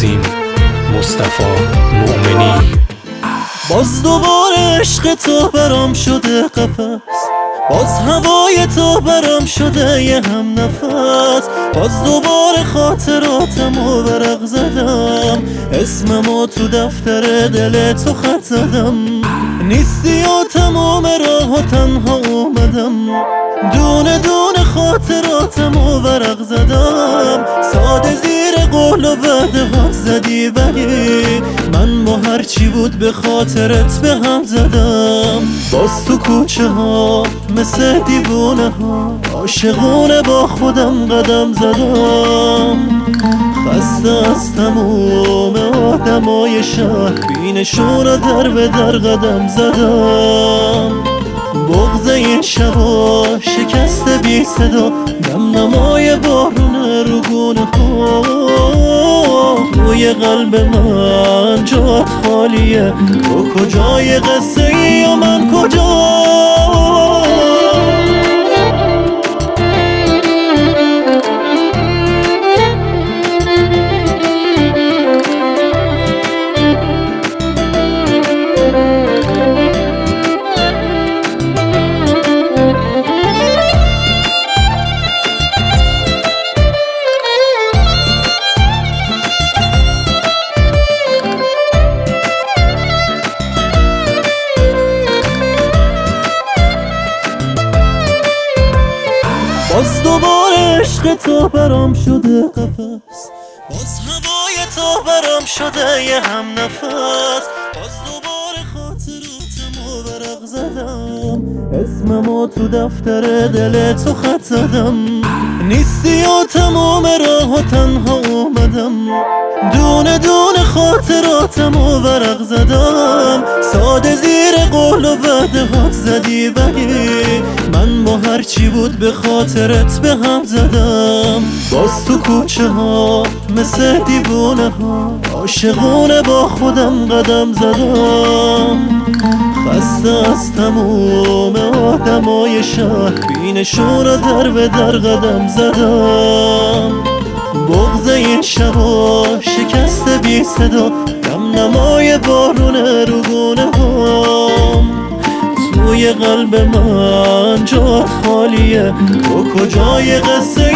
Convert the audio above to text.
عظیم مصطفی مؤمنی. باز دوباره عشق تو برام شده قفس، باز هوای تو برام شده یه هم نفس. باز دوباره خاطراتمو ورق زدم، اسممو تو دفتر دل تو خط زدم. نیستی و تمام راه و تنها اومدم، دونه دونه خاطراتمو ورق زدم. ساده زیر قول و وعده هات زدی، ولی من با هرچی بود به خاطرت به هم زدم. باز تو کوچه ها مثل دیوونه ها عاشقونه با خودم قدم زدم. خسته از تموم آدمای شهر، بینشون رو در به در قدم زدم. بغض این شبا شکست بی صدا، نمنمای بارونه رو گونه ها. روی قلب من جات خالیه، تو کجای قصه ای و من کجا؟ باز دوباره عشق تو برام شده قفس، باز هوای تو برام شده یه هم نفس. باز دوباره خاطراتمو ورق زدم، اسممو تو دفتر دل تو خط زدم. نیستی و تمام راه و تنها اومدم، دونه دونه خاطراتمو ورق زدم. ساده زیر قول و وعده هات زدی، ولی من با هرچی بود به خاطرت به هم زدم. باز تو کوچه ها مثل دیوونه ها عاشقونه با خودم قدم زدم. خسته از تموم آدمای شهر، بینشون رو در به در قدم زدم. بغض این شبا شکست بی صدا، نمنمای بارونه رو گونه هام. توی قلب من جات خالیه، تو کجای قصه